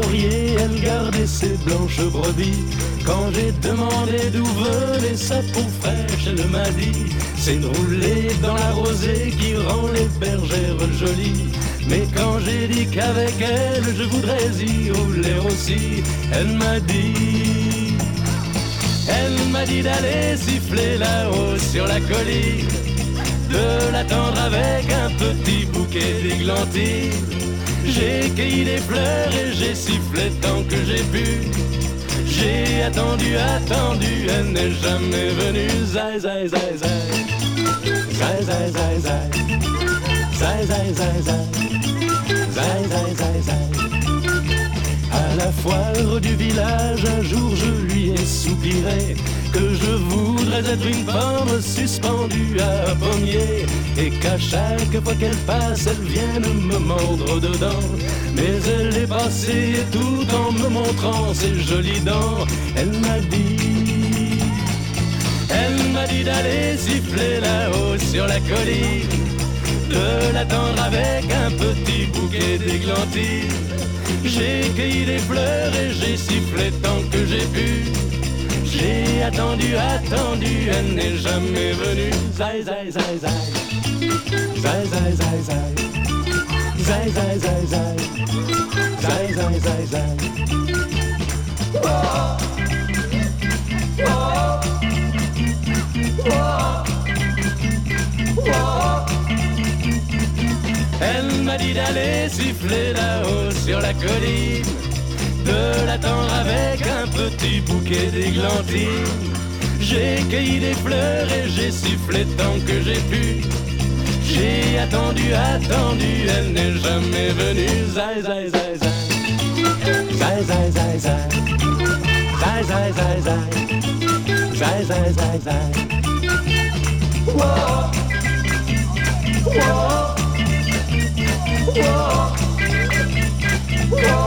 laurier, elle gardait ses blanches brebis. Quand j'ai demandé d'où venait sa peau fraîche, elle m'a dit: c'est de rouler dans la rosée qui rend les bergères jolies. Mais quand j'ai dit qu'avec elle je voudrais y rouler aussi, elle m'a dit d'aller siffler là-haut sur la colline, de l'attendre avec un petit bouquet d'églantines. J'ai cueilli des fleurs et j'ai sifflé tant que j'ai pu. J'ai attendu, elle n'est jamais venue. Zai, zai, zai, zai. Zai, zai, zai, zai. Zai, zai, zai, zai. Zai, zai, zai, zai. À la foire du village, un jour je lui ai soupiré que je voudrais être une pomme suspendue à un pommier, et qu'à chaque fois qu'elle passe, elle vienne me mordre dedans. Mais elle est passée tout en me montrant ses jolies dents. Elle m'a dit d'aller siffler là-haut sur la colline, de l'attendre avec un petit bouquet d'églantines. J'ai cueilli des fleurs et j'ai sifflé tant que j'ai pu. J'ai attendu, elle n'est jamais venue. Zai, zai, zai, zai. Zai, zai, zai, zai. Zai, zai, zai, zai. Zai, zai, zai, zai. Elle m'a dit d'aller siffler là-haut sur la colline, de l'attendre avec un petit bouquet d'églantines. J'ai cueilli des fleurs et j'ai sifflé tant que j'ai pu. J'ai attendu, elle n'est jamais venue. Zai, zai, zai, zai. Zai, zai, zai, zai. Zai, zai, zai, zai. Zai, zai, zai, zai. Whoa. Whoa. Whoa. Whoa.